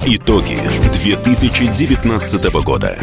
Итоги 2019 года.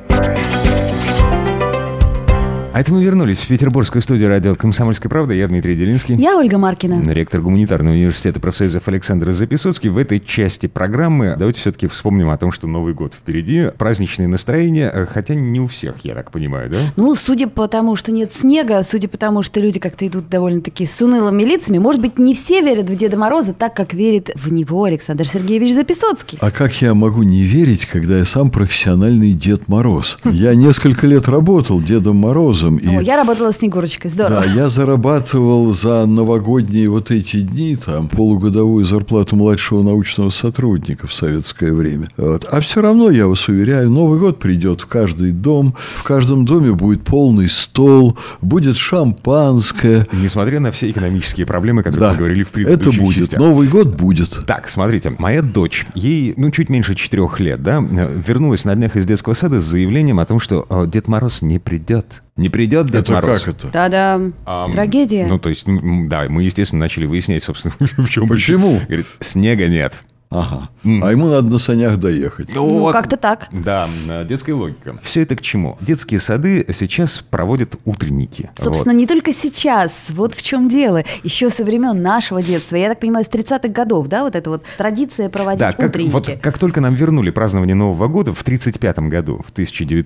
А это мы вернулись в петербургскую студию радио «Комсомольская правда». Я Дмитрий Делинский. Я Ольга Маркина. Ректор гуманитарного университета профсоюзов Александр Записоцкий. В этой части программы давайте все-таки вспомним о том, что Новый год впереди. Праздничные настроения, хотя не у всех, я так понимаю, да? Ну, судя по тому, что нет снега, судя по тому, что люди как-то идут довольно-таки с унылыми лицами, может быть, не все верят в Деда Мороза так, как верит в него Александр Сергеевич Записоцкий. А как я могу не верить, когда я сам профессиональный Дед Мороз? Я несколько лет работал Дедом Морозом. Я работала Снегурочкой, здорово. Да, я зарабатывал за новогодние вот эти дни там полугодовую зарплату младшего научного сотрудника в советское время. Вот. А все равно, я вас уверяю, Новый год придет в каждый дом, в каждом доме будет полный стол, будет шампанское. Несмотря на все экономические проблемы, которые мы говорили в предыдущих это будет. частях. Новый год будет. Так, смотрите, моя дочь, ей чуть меньше 4 лет, да, вернулась на днях из детского сада с заявлением о том, что Дед Мороз не придет. Не придет Дед Мороз. Как это? Та-дам. Трагедия. Ну, то есть, да, мы, естественно, начали выяснять, собственно, в чем. Почему? Говорит, снега нет. Ага. А ему надо на санях доехать. Ну, как-то так. Да, детская логика. Все это к чему? Детские сады сейчас проводят утренники. Собственно, не только сейчас. Вот в чем дело. Еще со времен нашего детства, я так понимаю, с 30-х годов, да, вот эта вот традиция проводить утренники. Вот как только нам вернули празднование Нового года в 1935 году, в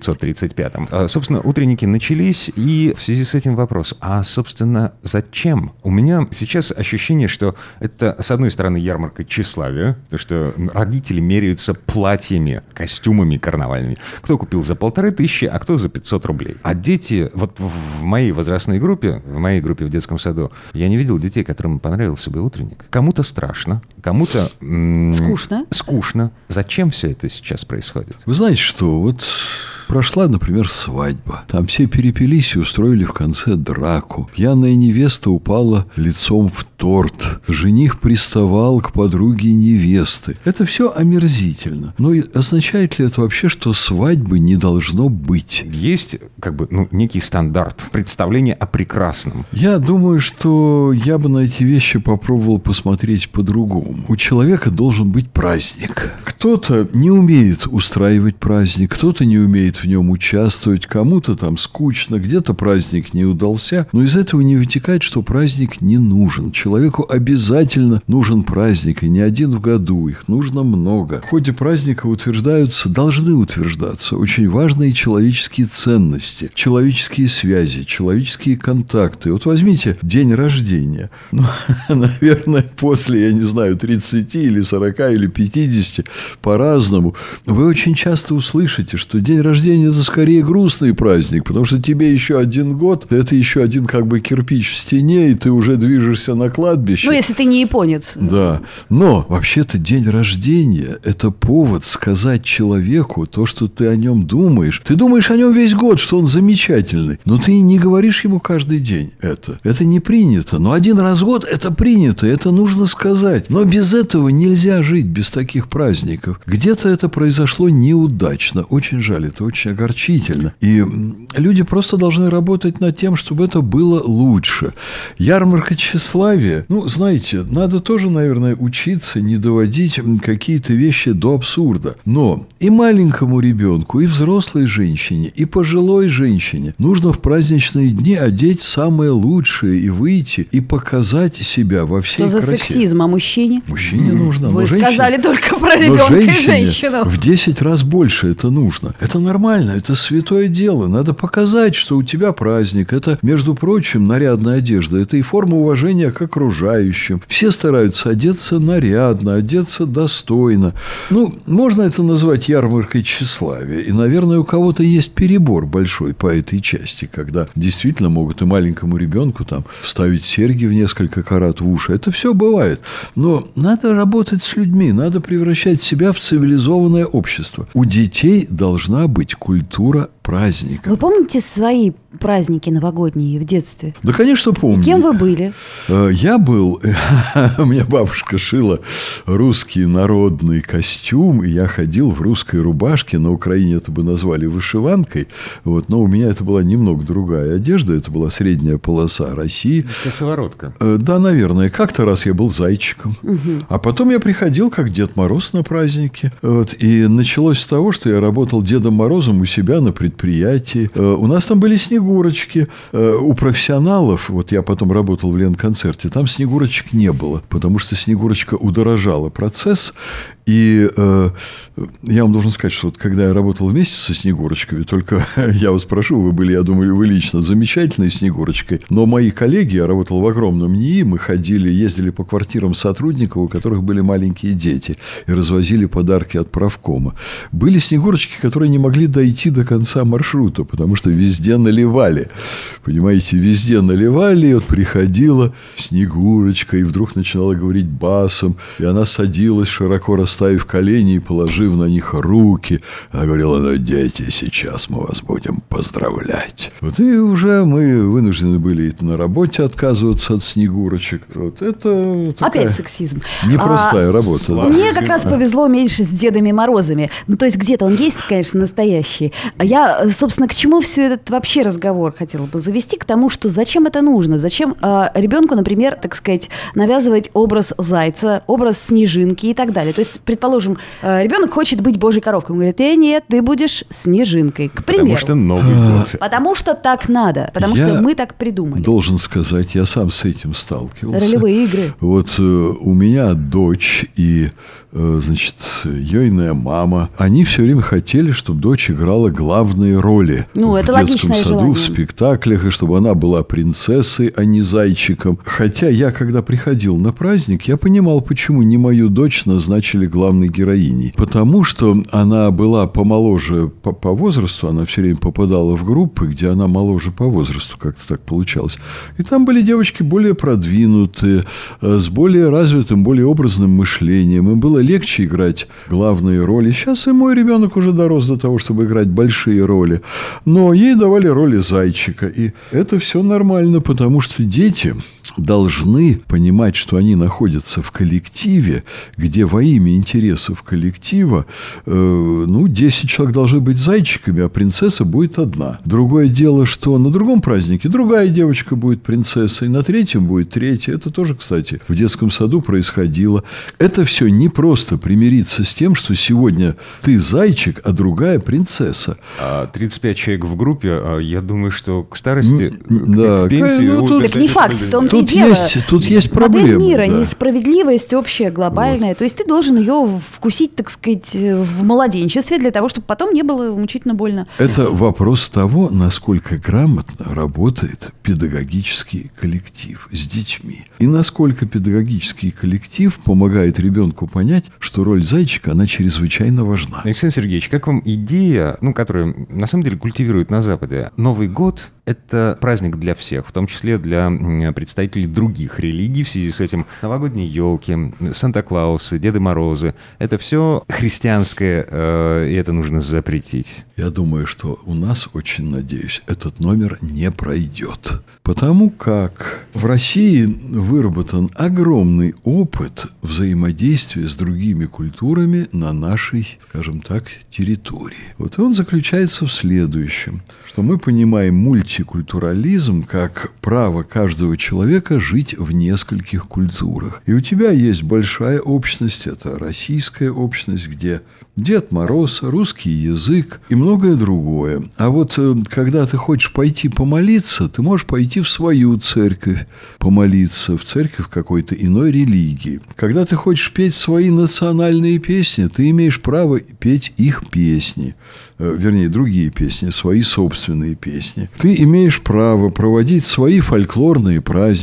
1935, собственно, утренники начались, и в связи с этим вопрос, а, собственно, зачем? У меня сейчас ощущение, что это, с одной стороны, ярмарка тщеславия, потому что родители меряются платьями, костюмами карнавальными. Кто купил за 1500, а кто за 500 рублей. А дети, вот в моей возрастной группе, в детском саду, я не видел детей, которым понравился бы утренник. Кому-то страшно, кому-то... Скучно. Зачем все это сейчас происходит? Вы знаете что, вот... Прошла, например, свадьба. Там все перепились и устроили в конце драку. Пьяная невеста упала лицом в торт. Жених приставал к подруге невесты. Это все омерзительно. Но означает ли это вообще, что свадьбы не должно быть? Есть некий стандарт представления о прекрасном. Я думаю, что я бы на эти вещи попробовал посмотреть по-другому. У человека должен быть праздник. Кто-то не умеет устраивать праздник, кто-то не умеет в нем участвовать, кому-то там скучно, где-то праздник не удался, но из этого не вытекает, что праздник не нужен. Человеку обязательно нужен праздник, и не один в году, их нужно много. В ходе праздника должны утверждаться очень важные человеческие ценности, человеческие связи, человеческие контакты. Вот возьмите день рождения. Наверное, после, 30 или 40 или 50, по-разному, вы очень часто услышите, что день рождения – это скорее грустный праздник, потому что тебе еще один год, это еще один кирпич в стене, и ты уже движешься на кладбище. Ну, если ты не японец. Да. Но вообще-то день рождения – это повод сказать человеку то, что ты о нем думаешь. Ты думаешь о нем весь год, что он замечательный, но ты не говоришь ему каждый день это. Это не принято. Но один раз в год это принято, это нужно сказать. Но без этого нельзя жить, без таких праздников. Где-то это произошло неудачно. Очень жаль, это очень огорчительно. И люди просто должны работать над тем, чтобы это было лучше. Ярмарка тщеславия. Знаете, надо тоже, наверное, учиться не доводить какие-то вещи до абсурда. Но и маленькому ребенку, и взрослой женщине, и пожилой женщине нужно в праздничные дни одеть самое лучшее и выйти, и показать себя во всей красе. Что за сексизм? А мужчине? Мужчине нужно. Вы сказали только про ребенка и женщину. В 10 раз больше это нужно. Это нормально, это святое дело. Надо показать, что у тебя праздник. Это, между прочим, нарядная одежда. Это и форма уважения к окружающим. Все стараются одеться нарядно, одеться достойно. Можно это назвать ярмаркой тщеславия. И, наверное, у кого-то есть перебор большой по этой части, когда действительно могут и маленькому ребенку вставить серьги в несколько карат в уши. Это все бывает. Но надо работать с людьми, надо превращать себя в цивилизованное общество. У детей должна быть культура праздником. Вы помните свои праздники новогодние в детстве? Да, конечно, помню. И кем вы были? Я был... У меня бабушка шила русский народный костюм, и я ходил в русской рубашке. На Украине это бы назвали вышиванкой. Вот, но у меня это была немного другая одежда. Это была средняя полоса России. Косоворотка. Да, наверное. Как-то раз я был зайчиком. А потом я приходил как Дед Мороз на праздники. Вот, и началось с того, что я работал Дедом Морозом у себя на предприятии. У нас там были снегурочки. У профессионалов, вот я потом работал в Ленконцерте, там снегурочек не было, потому что снегурочка удорожала процесс. И я вам должен сказать, что вот когда я работал вместе со Снегурочкой, только я вас прошу, вы были, я думаю, вы лично замечательной Снегурочкой, но мои коллеги, я работал в огромном НИИ, мы ездили по квартирам сотрудников, у которых были маленькие дети, и развозили подарки от правкома. Были Снегурочки, которые не могли дойти до конца маршрута, потому что везде наливали. Понимаете, везде наливали, и вот приходила Снегурочка, и вдруг начинала говорить басом, и она садилась, широко расставив колени и положив на них руки. Она говорила: ну, дети, сейчас мы вас будем поздравлять. Вот и уже мы вынуждены были на работе отказываться от Снегурочек. Вот это такая Опять сексизм. непростая работа. Да. Мне как раз повезло меньше с Дедами Морозами. Ну, то есть где-то он есть, конечно, настоящий. А я, собственно, к чему все этот вообще разговор хотела бы завести? К тому, что зачем это нужно? Зачем ребенку, например, так сказать, навязывать образ зайца, образ снежинки и так далее? То есть, предположим, ребенок хочет быть божьей коровкой. Он говорит: нет, ты будешь снежинкой, к примеру. Потому что Новый год. Потому что так надо. Потому что мы так придумали. Должен сказать, я сам с этим сталкивался. Ролевые игры. Вот у меня дочь и, значит, ейная мама, они все время хотели, чтобы дочь играла главные роли в это детском саду, желание. В спектаклях, и чтобы она была принцессой, а не зайчиком. Хотя я, когда приходил на праздник, я понимал, почему не мою дочь назначили главной героиней. Потому что она была помоложе по возрасту, она все время попадала в группы, где она моложе по возрасту, как-то так получалось. И там были девочки более продвинутые, с более развитым, более образным мышлением. Им было легче играть главные роли. Сейчас и мой ребенок уже дорос до того, чтобы играть большие роли. Но ей давали роли зайчика. И это все нормально, потому что дети должны понимать, что они находятся в коллективе, где во имя интересов коллектива 10 человек должны быть зайчиками, а принцесса будет одна. Другое дело, что на другом празднике другая девочка будет принцессой, на третьем будет третья. Это тоже, кстати, в детском саду происходило. Это все не просто примириться с тем, что сегодня ты зайчик, а другая принцесса. 35 человек в группе, я думаю, что к старости, к пенсии... Так не факт, в том-то и дело. Тут есть проблема. Модель мира, несправедливость общая, глобальная. Вот. То есть ты должен ее вкусить, так сказать, в младенчестве, для того, чтобы потом не было мучительно больно. Это вопрос того, насколько грамотно работает педагогический коллектив с детьми. И насколько педагогический коллектив помогает ребенку понять, что роль зайчика, она чрезвычайно важна. Александр Сергеевич, как вам идея, которую на самом деле культивируют на Западе? Новый год – это праздник для всех, в том числе для представителей других религий. В связи с этим новогодние елки, Санта-Клаусы, Деды Морозы – это все христианское, и это нужно запретить. Я думаю, что у нас, очень надеюсь, этот номер не пройдет. Потому как в России выработан огромный опыт взаимодействия с другими культурами на нашей, скажем так, территории. Вот и он заключается в следующем, что мы понимаем мультикультурализм как право каждого человека жить в нескольких культурах. И у тебя есть большая общность, это российская общность, где Дед Мороз, русский язык и многое другое. А вот когда ты хочешь пойти помолиться, ты можешь пойти в свою церковь помолиться, в церковь какой-то иной религии. Когда ты хочешь петь свои национальные песни, ты имеешь право петь их песни. Вернее, другие песни, свои собственные песни. Ты имеешь право проводить свои фольклорные праздники.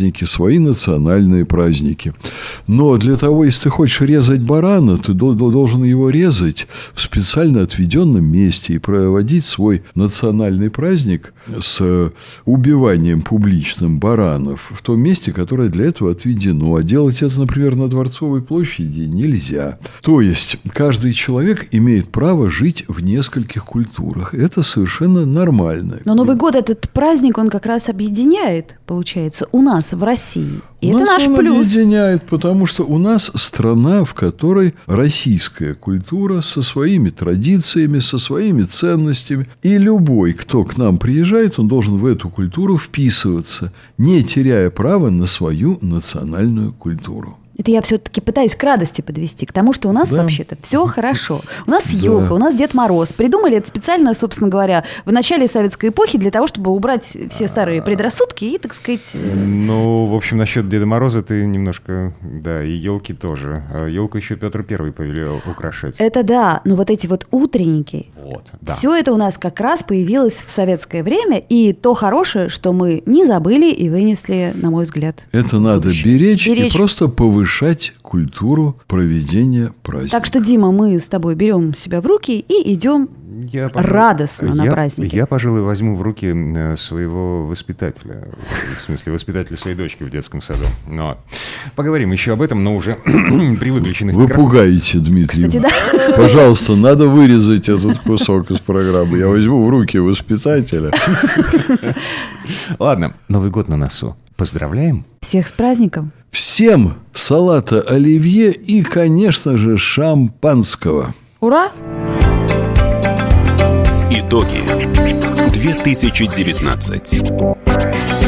праздники, свои национальные праздники. Но для того, если ты хочешь резать барана, ты должен его резать в специально отведенном месте и проводить свой национальный праздник с убиванием публичным баранов в том месте, которое для этого отведено. А делать это, например, на Дворцовой площади нельзя. То есть каждый человек имеет право жить в нескольких культурах. Это совершенно нормально. Но Новый год, этот праздник, он как раз объединяет, получается, у нас в России. И это наш плюс. Объединяет, потому что у нас страна, в которой российская культура со своими традициями, со своими ценностями. И любой, кто к нам приезжает, он должен в эту культуру вписываться, не теряя права на свою национальную культуру. Это я все-таки пытаюсь к радости подвести, к тому, что у нас вообще-то все хорошо. У нас елка, у нас Дед Мороз. Придумали это специально, собственно говоря, в начале советской эпохи для того, чтобы убрать все старые предрассудки и, так сказать... Ну, в общем, насчет Деда Мороза ты немножко... Да, и елки тоже. Елку еще Петр I повелел украшать. Это да, но вот эти вот утренники, да. Все это у нас как раз появилось в советское время, и то хорошее, что мы не забыли и вынесли, на мой взгляд. Это надо беречь и просто повышать культуру проведения праздника. Так что, Дима, мы с тобой берем себя в руки и идем радостно на праздники. Я, пожалуй, возьму в руки своего воспитателя, в смысле, воспитателя своей дочки в детском саду. Но поговорим еще об этом, но уже при выключенных Вы пугаете, Дмитрий. Кстати, да. Пожалуйста, надо вырезать этот кусок из программы. Я возьму в руки воспитателя. Ладно, Новый год на носу. Поздравляем. Всех с праздником. Всем салата оливье и, конечно же, шампанского. Ура! Итоги 2019.